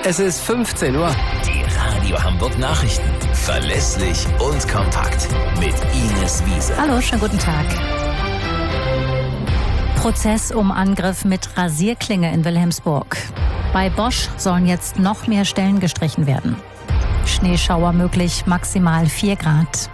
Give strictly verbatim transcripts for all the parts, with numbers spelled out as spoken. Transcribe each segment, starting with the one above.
Es ist fünfzehn Uhr. Die Radio Hamburg Nachrichten. Verlässlich und kompakt. Mit Ines Wiese. Hallo, schönen guten Tag. Prozess um Angriff mit Rasierklinge in Wilhelmsburg. Bei Bosch sollen jetzt noch mehr Stellen gestrichen werden. Schneeschauer möglich, maximal vier Grad.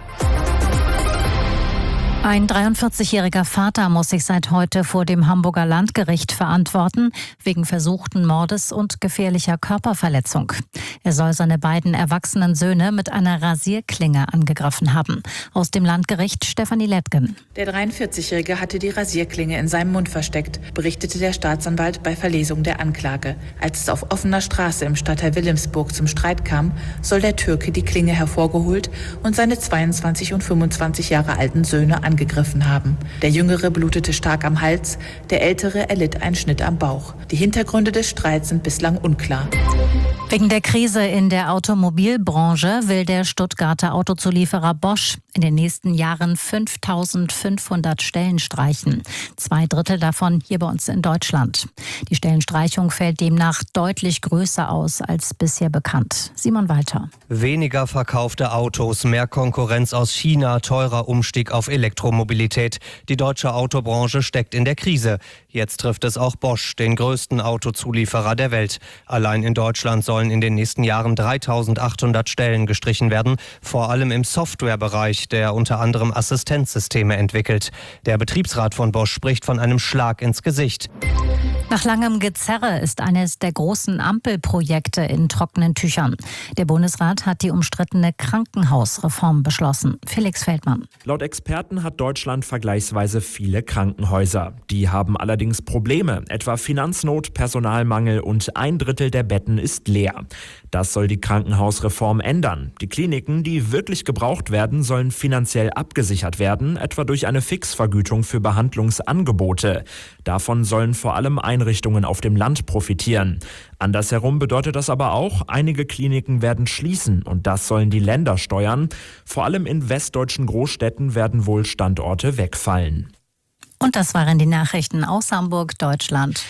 Ein dreiundvierzigjähriger Vater muss sich seit heute vor dem Hamburger Landgericht verantworten, wegen versuchten Mordes und gefährlicher Körperverletzung. Er soll seine beiden erwachsenen Söhne mit einer Rasierklinge angegriffen haben. Aus dem Landgericht Stefanie Lettgen. Der dreiundvierzigjährige hatte die Rasierklinge in seinem Mund versteckt, berichtete der Staatsanwalt bei Verlesung der Anklage. Als es auf offener Straße im Stadtteil Wilhelmsburg zum Streit kam, soll der Türke die Klinge hervorgeholt und seine zweiundzwanzig und fünfundzwanzig Jahre alten Söhne angegriffen haben. Der Jüngere blutete stark am Hals, der Ältere erlitt einen Schnitt am Bauch. Die Hintergründe des Streits sind bislang unklar. Wegen der Krise in der Automobilbranche will der Stuttgarter Autozulieferer Bosch in den nächsten Jahren fünftausendfünfhundert Stellen streichen. Zwei Drittel davon hier bei uns in Deutschland. Die Stellenstreichung fällt demnach deutlich größer aus als bisher bekannt. Simon Walter. Weniger verkaufte Autos, mehr Konkurrenz aus China, teurer Umstieg auf Elektromobilität. Die deutsche Autobranche steckt in der Krise. Jetzt trifft es auch Bosch, den größten Autozulieferer der Welt. Allein in Deutschland sollen in den nächsten Jahren dreitausendachthundert Stellen gestrichen werden, vor allem im Softwarebereich, der unter anderem Assistenzsysteme entwickelt. Der Betriebsrat von Bosch spricht von einem Schlag ins Gesicht. Nach langem Gezerre ist eines der großen Ampelprojekte in trockenen Tüchern. Der Bundesrat hat die umstrittene Krankenhausreform beschlossen. Felix Feldmann. Laut Experten hat Deutschland vergleichsweise viele Krankenhäuser. Die haben allerdings Probleme, etwa Finanznot, Personalmangel und ein Drittel der Betten ist leer. Das soll die Krankenhausreform ändern. Die Kliniken, die wirklich gebraucht werden, sollen finanziell abgesichert werden, etwa durch eine Fixvergütung für Behandlungsangebote. Davon sollen vor allem Einrichtungen auf dem Land profitieren. Andersherum bedeutet das aber auch, einige Kliniken werden schließen und das sollen die Länder steuern. Vor allem in westdeutschen Großstädten werden wohl Standorte wegfallen. Und das waren die Nachrichten aus Hamburg, Deutschland.